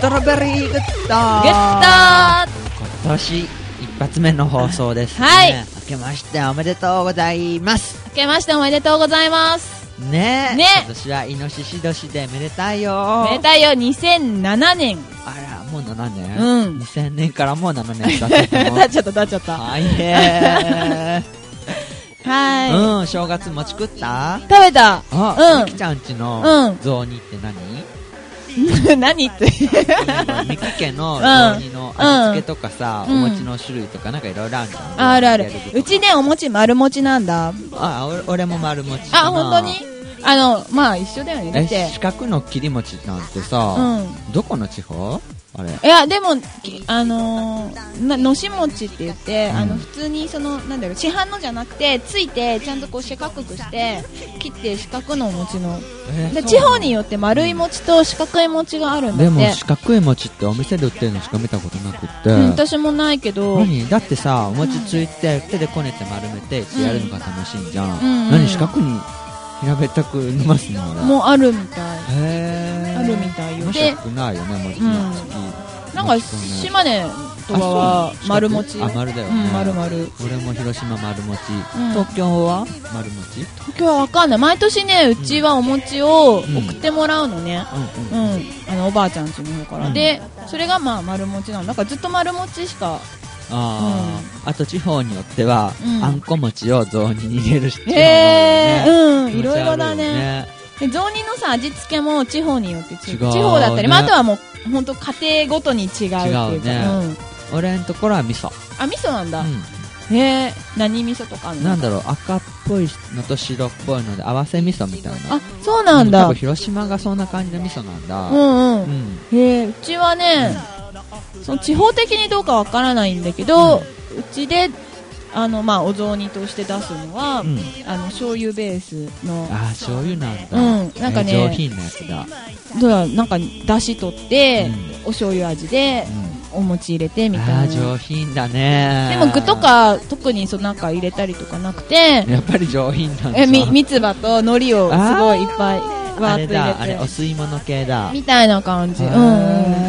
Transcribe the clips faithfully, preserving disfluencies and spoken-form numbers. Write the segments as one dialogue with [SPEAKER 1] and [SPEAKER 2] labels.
[SPEAKER 1] トロベリーグッド
[SPEAKER 2] グッド
[SPEAKER 1] 今年一発目の放送ですね。
[SPEAKER 2] はい
[SPEAKER 1] 明けましておめでとうございます。
[SPEAKER 2] 明けましておめでとうございます。
[SPEAKER 1] ねえ、
[SPEAKER 2] ね
[SPEAKER 1] 今年はイノシシ年でめでたいよ。
[SPEAKER 2] めでたいよ。にせんななねん。
[SPEAKER 1] あら、もうななねん。
[SPEAKER 2] うん。
[SPEAKER 1] にせんねんからもうななねん経ってたの。
[SPEAKER 2] 経っちゃった経っちゃった。
[SPEAKER 1] はいへー。
[SPEAKER 2] はい。
[SPEAKER 1] うん、正月餅食った？
[SPEAKER 2] 食べた。
[SPEAKER 1] あ、
[SPEAKER 2] うん。
[SPEAKER 1] みきちゃんちの雑煮って何？
[SPEAKER 2] 何って
[SPEAKER 1] ミキ家の雑煮の味付けとかさ、うん、お餅の種類とかなんかいろいろあるじゃん。
[SPEAKER 2] あるある。うちね、お餅丸餅なんだ。
[SPEAKER 1] あ、俺、俺も丸餅
[SPEAKER 2] かな。あ、本当に？あの、まあ一緒だよね。だって。
[SPEAKER 1] 四角の切り餅なんてさ、うん、どこの地方？あれ。
[SPEAKER 2] いや、でも、あのー、な、のし餅って言って、うん、あの、普通にその、なんだろう、市販のじゃなくて、ついて、ちゃんとこう四角くして、切って四角のお餅の。えー、で、地方によって丸い餅と四角い餅があるんだって。
[SPEAKER 1] でも、四角い餅ってお店で売ってるのしか見たことなくって。
[SPEAKER 2] うん、私もないけど。
[SPEAKER 1] 何？だってさ、お餅ついて、手でこねて丸めてってやるのが楽しいんじゃん。うん、何四角に平べったく伸ばすの？
[SPEAKER 2] もうあるみたい。
[SPEAKER 1] へー。
[SPEAKER 2] あるみたいよ。
[SPEAKER 1] 面白くないよね、餅の好き。
[SPEAKER 2] なんか島根とかは丸餅。
[SPEAKER 1] あ、丸だよね。
[SPEAKER 2] うん、丸々。
[SPEAKER 1] 俺も広島丸餅。東京は丸餅？
[SPEAKER 2] 東京はわかんない。毎年ね、うちはお餅を送ってもらうのね。うん。うん。あのおばあちゃん家の方から。で、それがまあ丸餅なんだ。だからずっと丸餅しか。
[SPEAKER 1] ああ、あと地方によってはあんこ餅を雑煮に入れる人もいるね。
[SPEAKER 2] へー、うん、いろいろだね。で雑煮のさ味付けも地方によって違う。地方だったり、まあ、あとはもう本当家庭ごとに違うっていうか。
[SPEAKER 1] 違うね。うん、俺のところは味噌。
[SPEAKER 2] あ、味噌なんだ。うん、へえ、何味噌とかあるの？
[SPEAKER 1] なんだろう、赤っぽいのと白っぽいので合わせ味噌みたいな。
[SPEAKER 2] あ、そうなんだ。
[SPEAKER 1] 多分広島がそんな感じの味噌なんだ。
[SPEAKER 2] うんうん。うん、へえ、うちはね、うん、その地方的にどうかわからないんだけど、うん、うちであのまあお雑煮として出すのは、うん、あの醤油ベースの。
[SPEAKER 1] あ、醤油なんだ。
[SPEAKER 2] うん、なんかね、
[SPEAKER 1] 上品なやつだ。
[SPEAKER 2] どうだ、なんか出汁取って、うん、お醤油味で、うん、お餅入れてみたいな。
[SPEAKER 1] あ、上品だね。
[SPEAKER 2] でも具とか特にそのなんか入れたりとかなくて、
[SPEAKER 1] やっぱり上品なんだ。
[SPEAKER 2] え、み、三つ葉と海苔をすごいいっぱいわーっと入れて。
[SPEAKER 1] あれだ、あれお吸い物系だ。
[SPEAKER 2] みたいな感じ。うん。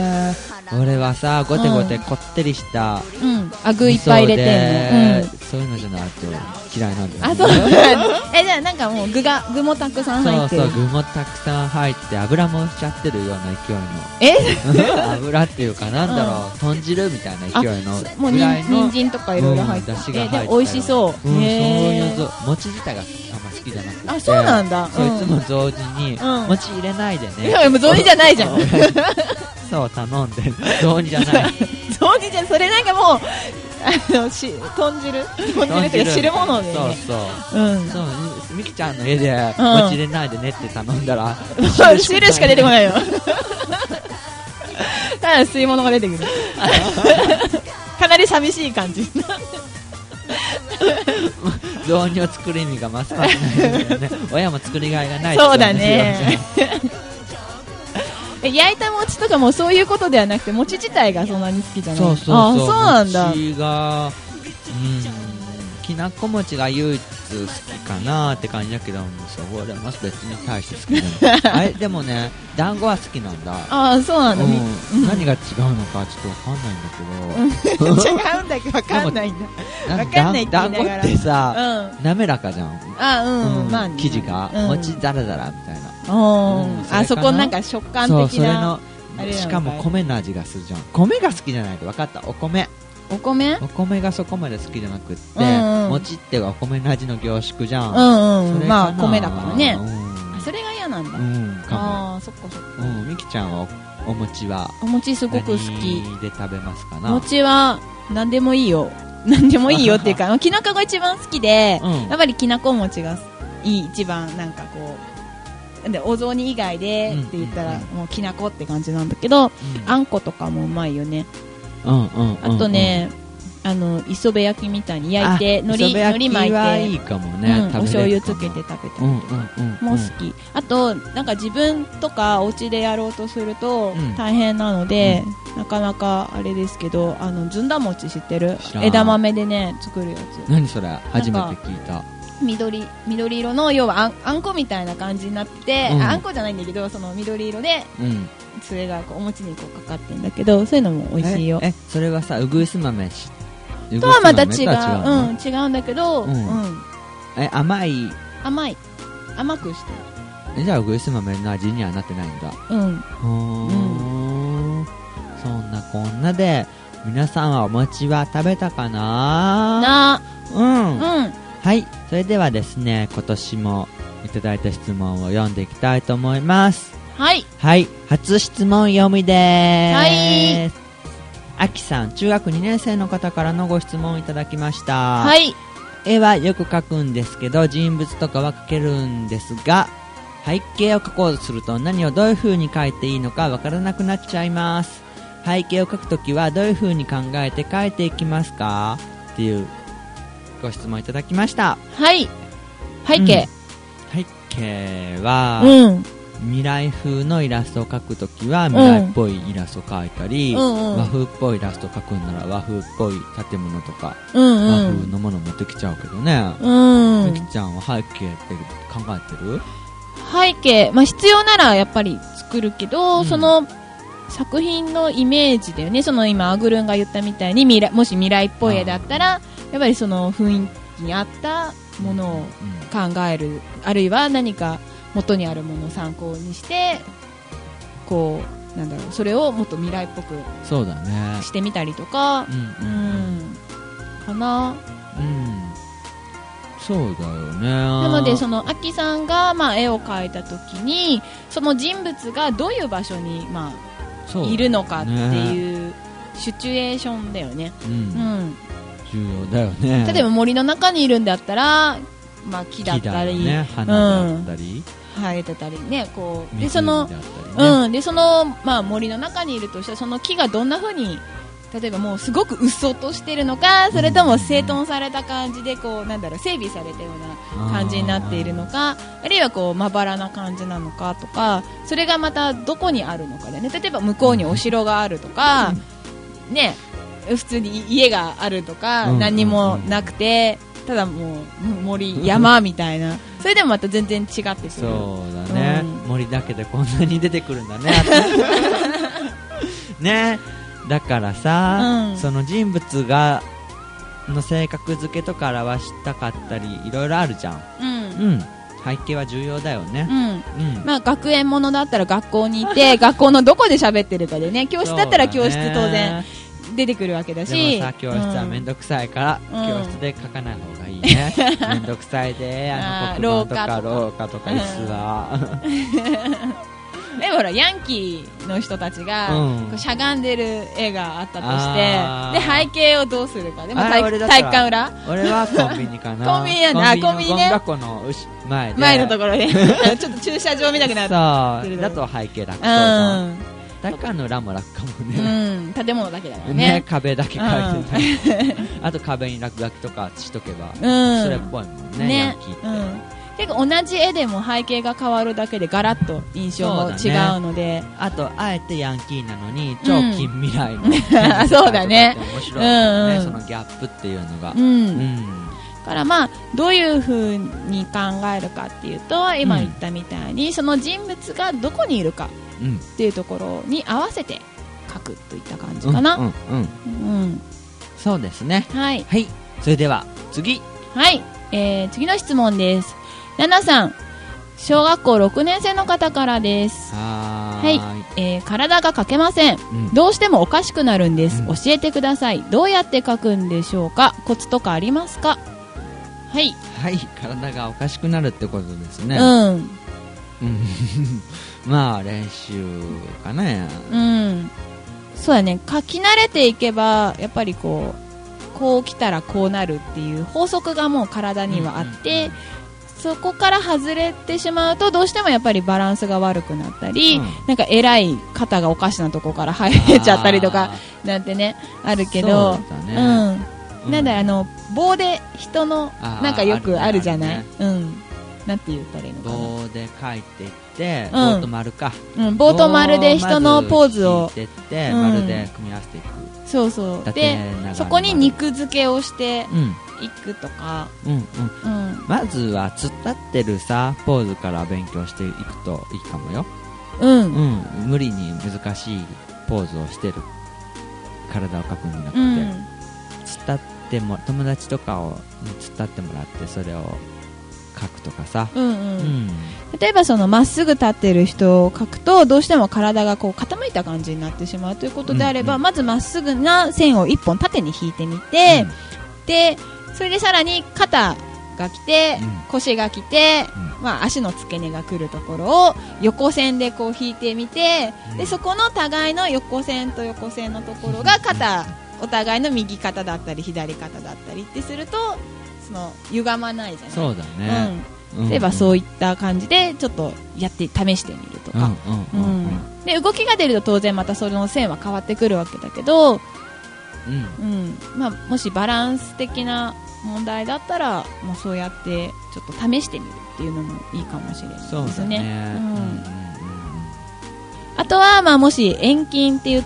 [SPEAKER 1] 俺はさ、ごてごてこってりした、
[SPEAKER 2] うん、あ、具いっぱい入れてんの、うん、
[SPEAKER 1] そういうのじゃないと嫌いなんだよね。
[SPEAKER 2] あ、そうえ、じゃあなんかもう具が、具もたくさん入ってる。
[SPEAKER 1] そうそう、具もたくさん入って油もしちゃってるような勢いの。え油っていうかなんだろう、うん、豚汁みたいな勢いの
[SPEAKER 2] もうに人参とかいろいろ入ってて、うん、で美味しそう。うん、
[SPEAKER 1] そういう餅自体があんま好きじゃなくて。
[SPEAKER 2] あ、そうなんだ。
[SPEAKER 1] そいつも雑煮に、うん、餅入れないでね。
[SPEAKER 2] いや、もう雑煮じゃないじゃん。
[SPEAKER 1] そう頼んで雑煮じゃない
[SPEAKER 2] 雑煮じゃそれなんかもうあのし豚汁豚汁っていうか汁物で、ね、
[SPEAKER 1] そうそう、うん、そうみきちゃんの家で餅入れないでねって頼んだら、
[SPEAKER 2] うん、汁しか出てこないよただ吸い物が出てくるかなり寂しい感じ
[SPEAKER 1] 雑煮を作る意味がますますないですよね親も作りがいがない
[SPEAKER 2] そうだね焼いた餅とかもそういうことではなくて餅自体がそんなに好きじゃない。
[SPEAKER 1] そうそうそう。
[SPEAKER 2] あ、そうなんだ。
[SPEAKER 1] 餅が、うん、きなこ餅が唯一好きかなって感じだけど、それは別に大して好きじゃない。あれでもね、団子は好きなんだ。
[SPEAKER 2] あ、そうなんだ。うん
[SPEAKER 1] うん、何が違うのかちょっとわかんないんだけど。
[SPEAKER 2] 違うんだけどわかんないんだ。わかんないって言いながら。
[SPEAKER 1] 団子ってさ、うん、滑らかじゃん。
[SPEAKER 2] あ、うん、うん、まあ、ね、
[SPEAKER 1] 生地が、うん、餅ザラザラみたいな。
[SPEAKER 2] うん、あそこなんか食感的な。
[SPEAKER 1] そう、それのしかも米の味がするじゃん。米が好きじゃないと分かった。お米
[SPEAKER 2] お米
[SPEAKER 1] お米がそこまで好きじゃなくって、うんうん、餅ってお米の味の凝縮じゃん。
[SPEAKER 2] うんうん、まあ米だからね、うん、それが嫌なんだ。
[SPEAKER 1] うんかも。
[SPEAKER 2] あ、そっかそっか。
[SPEAKER 1] うん、みきちゃんは お, お餅は
[SPEAKER 2] お餅すごく好き。
[SPEAKER 1] 何で食べますかな。
[SPEAKER 2] 餅は何でもいいよ。何でもいいよっていうかきなこが一番好きで、うん、やっぱりきなこ餅がいい。一番なんかこうでお雑煮以外でって言ったら、うんうんうん、もうきなこって感じなんだけど、うん、あんことかもうまいよね、
[SPEAKER 1] うんうんうんうん、
[SPEAKER 2] あとね、あの磯辺焼きみたいに焼いて海苔巻いて
[SPEAKER 1] はいいかもね、
[SPEAKER 2] うん、お醤油つけて食べたりとかも好き。あとなんか自分とかお家でやろうとすると大変なので、うん、なかなかあれですけど、あのずんだ餅知ってる？枝豆でね作るやつ。
[SPEAKER 1] 何それ初めて聞いた。
[SPEAKER 2] 緑, 緑色の要は あ, んあんこみたいな感じになって、うん、あんこじゃないんだけどその緑色で、うん、 杖がこうお餅にこうかかってるんだけど、そういうのも美味しいよ。
[SPEAKER 1] ええそれはさうぐいす豆し
[SPEAKER 2] とはまた違う、うん、違うんだけど、うん
[SPEAKER 1] うん、え甘い
[SPEAKER 2] 甘い甘くして
[SPEAKER 1] る。じゃあうぐいす豆の味にはなってないんだ。
[SPEAKER 2] うん、
[SPEAKER 1] ほー、うん、そんなこんなで皆さんはお餅は食べたかな
[SPEAKER 2] な
[SPEAKER 1] うん、
[SPEAKER 2] うん、
[SPEAKER 1] はい、それではですね今年もいただいた質問を読んでいきたいと思います。
[SPEAKER 2] はい
[SPEAKER 1] はい、初質問読みでーす。
[SPEAKER 2] はい
[SPEAKER 1] あきさん、中学にねん生の方からのご質問をいただきました。
[SPEAKER 2] はい。
[SPEAKER 1] 絵はよく描くんですけど人物とかは描けるんですが背景を描こうとすると何をどういう風に描いていいのかわからなくなっちゃいます。背景を描くときはどういう風に考えて描いていきますかっていうご質問いただきました。
[SPEAKER 2] はい。背景、
[SPEAKER 1] うん、背景は、
[SPEAKER 2] うん
[SPEAKER 1] 未来風のイラストを描くときは未来っぽいイラストを描いたり、うんうん、和風っぽいイラストを描くんなら和風っぽい建物とか、うんうん、和風のもの持ってきちゃうけどね。うん。みきちゃんは背景って考えてる？
[SPEAKER 2] 背景、まあ、必要ならやっぱり作るけど、うん、その作品のイメージだよね。その今アグルンが言ったみたいに未来、もし未来っぽい絵だったらやっぱりその雰囲気に合ったものを考える、うん、あるいは何か元にあるものを参考にしてこうなんだろうそれをもっと未来っぽく
[SPEAKER 1] そうだね
[SPEAKER 2] してみたりとか、うん、うん、かな、
[SPEAKER 1] うん、そうだよね。
[SPEAKER 2] なのでそのアキさんがまあ絵を描いた時にその人物がどういう場所にまあいるのかっていうシチュエーションだよね、うん、うん、
[SPEAKER 1] 重要だよね。
[SPEAKER 2] 例えば森の中にいるんだったらまあ、木だったり、
[SPEAKER 1] ね、花だったり、
[SPEAKER 2] うん、生えてたりね、こうでその、ね、うん、でそのまあ森の中にいるとしたらその木がどんな風に例えばもうすごくうっそうとしてるのか、それとも整頓された感じでこうなんだろう整備されたような感じになっているのか、あるいはこうまばらな感じなのかとか、それがまたどこにあるのかでね、例えば向こうにお城があるとか、うん、ね、普通に家があるとか、うん、何もなくて。ただもう森山みたいなそれでもまた全然違ってくる。
[SPEAKER 1] そうだね、うん、森だけでこんなに出てくるんだねね、だからさ、うん、その人物がの性格付けとか表したかったりいろいろあるじゃん、うんうん、背景は重要だよね、うんうん、まあ、
[SPEAKER 2] 学園ものだったら学校にいて学校のどこで喋ってるかでね、教室だったら教室当然出てくるわけだし、
[SPEAKER 1] でもさ教室はめんどくさいから、うん、教室で書かない方がいいね、うん、めんどくさいであの黒板とか廊下とか椅子は、うん、
[SPEAKER 2] でもほらヤンキーの人たちが、うん、こうしゃがんでる絵があったとしてで背景をどうするかでも 体, 体育館裏
[SPEAKER 1] 俺はコンビニかな
[SPEAKER 2] コンビニやな、コンビニね、
[SPEAKER 1] コンビニのゴミ箱の前で
[SPEAKER 2] 前のところでちょっと駐車場見たくなって
[SPEAKER 1] そうだと背景楽そうじゃん、体育館の裏も楽かもね、
[SPEAKER 2] うん、建物だけだから ね,
[SPEAKER 1] ね壁だけ描いてたり、うん、あと壁に落書きとかしとけば、うん、それっぽいもん ね, ねヤンキーって、うん、
[SPEAKER 2] 結構同じ絵でも背景が変わるだけでガラッと印象も違うので、ね、
[SPEAKER 1] あとあえてヤンキーなのに超近未来の、うん、
[SPEAKER 2] そうだね、
[SPEAKER 1] 面白いよね、うんうん、そのギャップっていうのが、うんうん、
[SPEAKER 2] だからまあどういう風に考えるかっていうと今言ったみたいに、うん、その人物がどこにいるかっていうところに合わせて書くといった感じかな、うんうんうんうん、
[SPEAKER 1] そうですね、
[SPEAKER 2] はい、
[SPEAKER 1] はい、それでは次、
[SPEAKER 2] はい、えー、次の質問です。ナナさん、小学校ろくねん生の方からです。
[SPEAKER 1] は
[SPEAKER 2] ーい、はい、えー、体が描けません、うん、どうしてもおかしくなるんです、うん、教えてください。どうやって描くんでしょうか。コツとかありますか。はい、
[SPEAKER 1] はい、体がおかしくなるってことですね。
[SPEAKER 2] うん
[SPEAKER 1] まあ練習かな。
[SPEAKER 2] うん、そうだね。書き慣れていけばやっぱりこうこう来たらこうなるっていう法則がもう体にはあって、うんうんうん、そこから外れてしまうとどうしてもやっぱりバランスが悪くなったり、うん、なんかえらい肩がおかしなとこから生えちゃったりとかなんてねあるけど、
[SPEAKER 1] そうだね、
[SPEAKER 2] うん、なんだあの棒で人のなんかよくあるじゃない、ね、うん、なんて言ったらいいのかな。
[SPEAKER 1] 棒で書いていって、うん、棒と丸か、
[SPEAKER 2] うん、棒と丸で人のポーズを
[SPEAKER 1] 引いてって、うん、丸で組み合わせていく。
[SPEAKER 2] そうそうでそこに肉付けをしていくとか、
[SPEAKER 1] うんうんうん、まずは突っ立ってるさポーズから勉強していくといいかもよ。
[SPEAKER 2] うん、
[SPEAKER 1] うん、無理に難しいポーズをしてる体を描くんじゃなくて、うん、伝っても友達とかを伝ってもらってそれを描くとかさ、
[SPEAKER 2] うんうんうん、例えばそのまっすぐ立ってる人を描くとどうしても体がこう傾いた感じになってしまうということであれば、うんうん、まずまっすぐな線をいっぽん縦に引いてみて、うん、でそれでさらに肩が来て、うん、腰が来て、うん、まあ、足の付け根が来るところを横線でこう引いてみて、うん、でそこの互いの横線と横線のところが肩、うん、お互いの右肩だったり左肩だったりってするとその歪まないじゃない。
[SPEAKER 1] そうだね、
[SPEAKER 2] うん、例えばそういった感じでちょっとやって試してみるとか、うんうんうんうん、で動きが出ると当然またその線は変わってくるわけだけど、うんうんまあ、もしバランス的な問題だったら、まあ、そうやってちょっと試してみるっていうのもいいかもしれないですね。
[SPEAKER 1] そうだね、うんうんうん、
[SPEAKER 2] あとは、まあ、もし遠近って言って、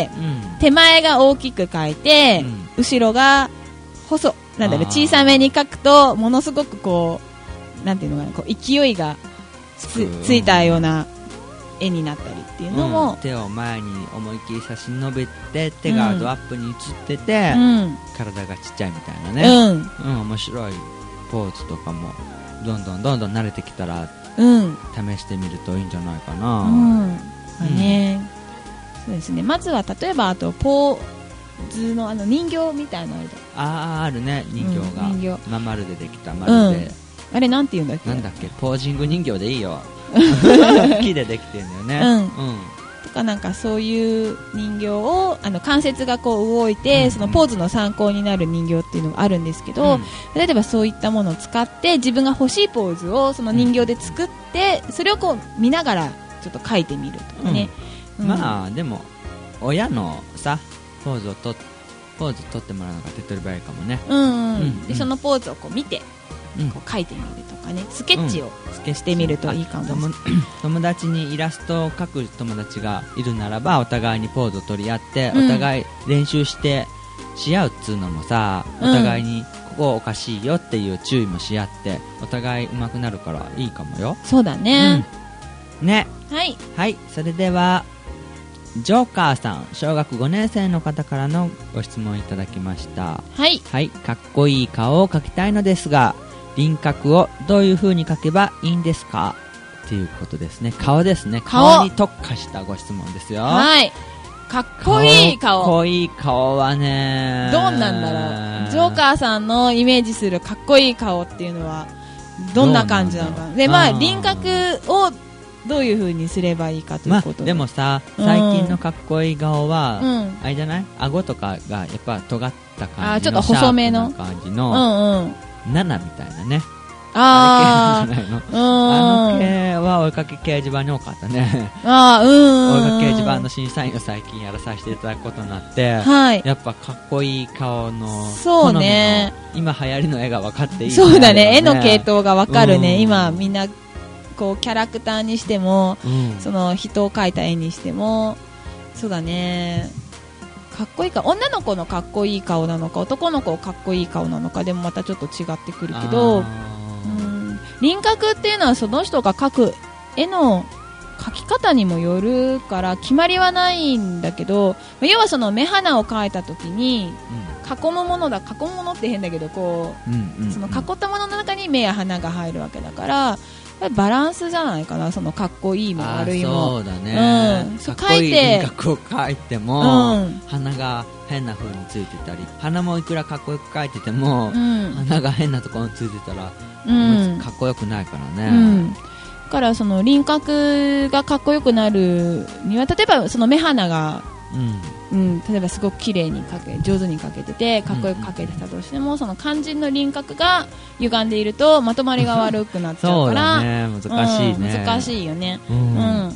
[SPEAKER 2] うん、手前が大きく描いて、うん、後ろが細なんだろう小さめに描くとものすごくこうなんていうのかなこう勢いが つ, ついたような絵になったりっていうのも、
[SPEAKER 1] うん、手を前に思いっきり差し伸べて手がドアップに映ってて、
[SPEAKER 2] うん、
[SPEAKER 1] 体がちっちゃいみたいなね、
[SPEAKER 2] うんうん、
[SPEAKER 1] 面白いポーズとかもどんどんどんどん慣れてきたら、
[SPEAKER 2] うん、
[SPEAKER 1] 試してみるといいんじゃないかな、
[SPEAKER 2] うんねうん、そうですね。まずは例えばあとポーズのあの人形みたいなのあるじゃん。
[SPEAKER 1] あああるね人形が、うん、人形まあ、丸でできた丸で、
[SPEAKER 2] うん、あれなんて言うんだっけ
[SPEAKER 1] なんだっけポージング人形でいいよ木でできてるんだよね、
[SPEAKER 2] うんうん、とかなんかそういう人形をあの関節がこう動いて、うんうん、そのポーズの参考になる人形っていうのがあるんですけど、うん、例えばそういったものを使って自分が欲しいポーズをその人形で作って、うん、それをこう見ながらちょっと描いてみるとかね、
[SPEAKER 1] うんうん、まあでも親のさポーズをとポーズ取ってもらうのが手っ取り早いかもね、
[SPEAKER 2] うんうんうん、でそのポーズをこう見てこう描いてみるとかねスケッチをしてみるといいかもしれない、うん、
[SPEAKER 1] 友達にイラストを描く友達がいるならばお互いにポーズを取り合って、うん、お互い練習してし合うっつうのもさ、うん、お互いにここおかしいよっていう注意もし合ってお互い上手くなるからいいかもよ。
[SPEAKER 2] そうだね、
[SPEAKER 1] うん、ね
[SPEAKER 2] はい、
[SPEAKER 1] はい、それではジョーカーさん小学ごねん生の方からのご質問いただきました。
[SPEAKER 2] はい、
[SPEAKER 1] はい、かっこいい顔を描きたいのですが輪郭をどういう風に描けばいいんですかっていうことですね。顔ですね。顔に特化したご質問ですよ。
[SPEAKER 2] はい、かっこいい顔。
[SPEAKER 1] かっこいい顔はね
[SPEAKER 2] どうなんだろう。ジョーカーさんのイメージするかっこいい顔っていうのはどんな感じなのかで、まあ、輪郭をどういう風にすればいいかということ、まあ、
[SPEAKER 1] でもさ最近のかっこいい顔は、うん、あれじゃない顎とかがやっぱ尖った感じの
[SPEAKER 2] あちょっと細めの
[SPEAKER 1] 感じの、うんうんななみたいなね
[SPEAKER 2] あ
[SPEAKER 1] あれ系じゃないのあの系は追いかけ掲示板に多かったね
[SPEAKER 2] あーうん
[SPEAKER 1] 追いかけ掲示板の審査員を最近やらさせていただくことになって、
[SPEAKER 2] はい、
[SPEAKER 1] やっぱかっこいい顔の
[SPEAKER 2] そうね
[SPEAKER 1] 今流行りの絵が分かっていい、ね、
[SPEAKER 2] そうだね絵の系統が分かるね、うん、今みんなこうキャラクターにしても、うん、その人を描いた絵にしてもそうだねかっこいいか女の子のかっこいい顔なのか男の子かっこいい顔なのかでもまたちょっと違ってくるけどうん輪郭っていうのはその人が描く絵の描き方にもよるから決まりはないんだけど要はその目鼻を描いた時に囲むものだ囲むものって変だけどこう、うんうんうん、その囲ったものの中に目や鼻が入るわけだからバランスじゃないかなそのかっこいいも悪いも
[SPEAKER 1] そうだね、
[SPEAKER 2] うん、そう
[SPEAKER 1] かっこいい輪郭を描いても、うん、鼻が変な風についてたり鼻もいくらかっこよく描いてても、うん、鼻が変なところについてたら、うん、かっこよくないからね、うん、
[SPEAKER 2] だからその輪郭がかっこよくなるには例えばその目鼻がうんうん、例えばすごく綺麗に描け上手に描けててかっこよく描けてたとしても、うん、その肝心の輪郭が歪んでいるとまとまりが悪くなっちゃうから
[SPEAKER 1] そうだね難しいね、
[SPEAKER 2] うん、難しいよね、うん
[SPEAKER 1] うん、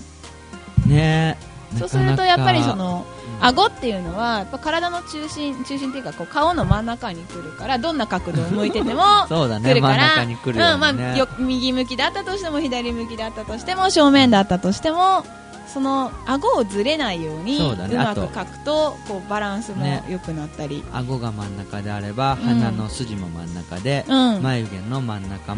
[SPEAKER 1] ね
[SPEAKER 2] そうするとやっぱりその顎っていうのはやっぱ体の中心中心っていうかこう顔の真ん中に来るからどんな角度を向いてても
[SPEAKER 1] そうだね
[SPEAKER 2] 来るから
[SPEAKER 1] 真ん中に来るよね、
[SPEAKER 2] うんまあ、よ右向きだったとしても左向きだったとしても正面だったとしてもその顎をずれないように う,、ね、うまく描くとこうバランスも良くなったり、
[SPEAKER 1] ね、顎が真ん中であれば、うん、鼻の筋も真ん中で、うん、眉毛の真ん中も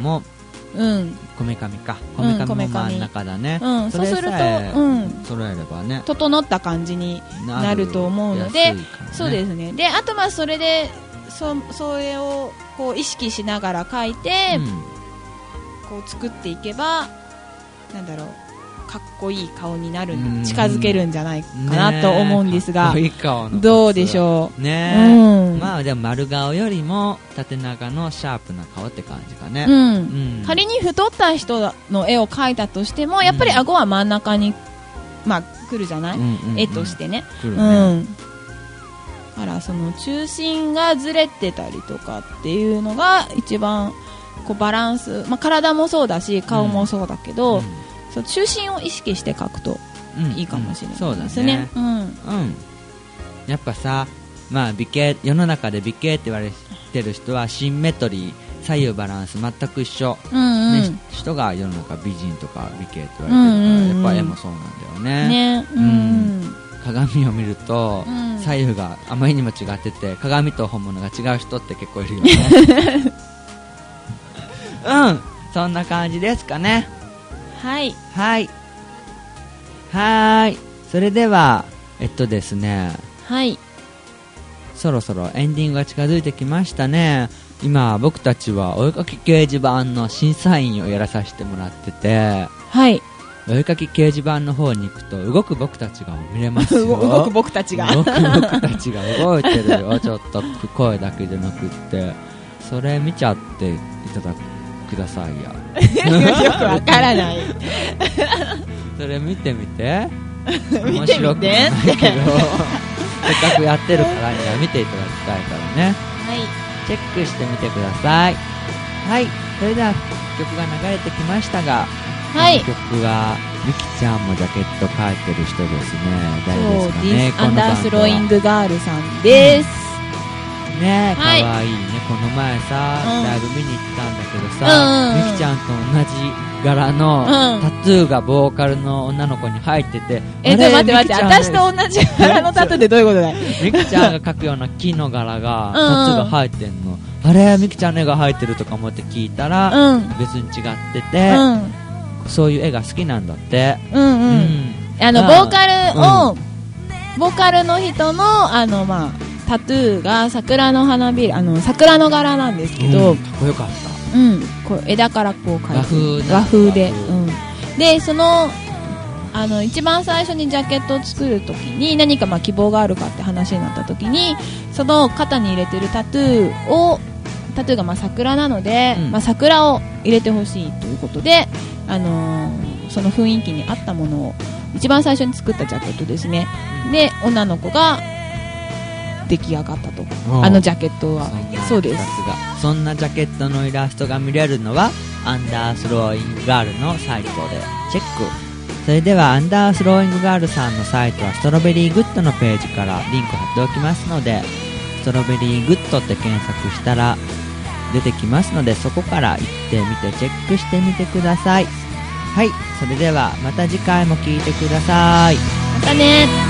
[SPEAKER 2] うん、
[SPEAKER 1] こめかみか、こめかみも真ん中だね、
[SPEAKER 2] うん、
[SPEAKER 1] それさえ
[SPEAKER 2] そうすると、うん、
[SPEAKER 1] 揃えればね、
[SPEAKER 2] 整った感じになると思うので、ね、そうですね。で、あとまあそれでそそれをこう意識しながら描いて、うん、こう作っていけば、なんだろう、かっこいい顔になる、近づけるんじゃないかなと思うんですが、かっこいい顔のどうでしょう
[SPEAKER 1] ね、うん、まあでも丸顔よりも縦長のシャープな顔って感じかね、
[SPEAKER 2] うんうん、仮に太った人の絵を描いたとしてもやっぱり顎は真ん中に、まあ、来るじゃない、うんうんうん、絵としてね、来るね、うん、だからその中心がずれてたりとかっていうのが一番こうバランス、まあ、体もそうだし顔もそうだけど、うんうん、そう中心を意識して描くといいかもしれないですね。
[SPEAKER 1] うんうん、そうだね、うんうん、やっぱさ、まあ、美形、世の中で美形って言われてる人はシンメトリー、左右バランス全く一緒、うんうんね、人が世の中美人とか美形って言われてるから、うんうんうん、やっぱ絵もそうなんだよね。ね、うんうん、鏡を見ると、うん、左右があまりにも違ってて鏡と本物が違う人って結構いるよね。うん、そんな感じですかね。
[SPEAKER 2] はい
[SPEAKER 1] はいはい。それではえっとですね、
[SPEAKER 2] はい、
[SPEAKER 1] そろそろエンディングが近づいてきましたね。今僕たちはお絵かき掲示板の審査員をやらさせてもらってて、
[SPEAKER 2] はい、
[SPEAKER 1] お絵かき掲示板の方に行くと動く僕たちが見れますよ。
[SPEAKER 2] 動く僕たちが
[SPEAKER 1] 動く僕たちが動いてるよ。ちょっと声だけじゃなくって、それ見ちゃっていただください
[SPEAKER 2] や。よくわからない。
[SPEAKER 1] それ見てみて。
[SPEAKER 2] 面白くないけど、せっ
[SPEAKER 1] かくやってるからには見ていただきたいからね。
[SPEAKER 2] はい。
[SPEAKER 1] チェックしてみてください。はい。それでは曲が流れてきましたが、
[SPEAKER 2] はい、
[SPEAKER 1] この曲はみきちゃんもジャケット描いてる人ですね。誰ですかね。
[SPEAKER 2] アンダースローイングガールさんです。
[SPEAKER 1] うん、ねえ、かわいいね。この前さ、うん、ライブ見に行ったんだけどさ、み、うん、きちゃんと同じ柄の、うん、タトゥーがボーカルの女の子に入ってて、
[SPEAKER 2] え、で待って待って、私と同じ柄のタトゥーってどういうことだよ。
[SPEAKER 1] みきちゃんが描くような木の柄が、タトゥーが入ってんの。あれ、みきちゃんの絵が入ってるとか思って聞いたら、うん、別に違ってて、うん、そういう絵が好きなんだって。
[SPEAKER 2] うんうん。うん、あの、ボーカルを、うん、ボーカルの人の、あの、まあ、タトゥーが桜の花びら、あの、桜の柄なんですけど、
[SPEAKER 1] うん、かっこよかった。
[SPEAKER 2] うん、こう枝からこう描いて和風和風で、うん、でそのあの一番最初にジャケットを作るときに何かまあ希望があるかって話になったときに、その肩に入れてるタトゥーをタトゥーがまあ桜なので、うん、まあ、桜を入れてほしいということで、あのー、その雰囲気に合ったものを一番最初に作ったジャケットですね。で女の子が出来上がったと、あのジャケットは。そうです。
[SPEAKER 1] そんなジャケットのイラストが見れるのはアンダースローイングガールのサイトでチェック。それではアンダースローイングガールさんのサイトはストロベリーグッドのページからリンク貼っておきますので、ストロベリーグッドって検索したら出てきますので、そこから行ってみてチェックしてみてください。はい、それではまた次回も聞いてください。
[SPEAKER 2] またね。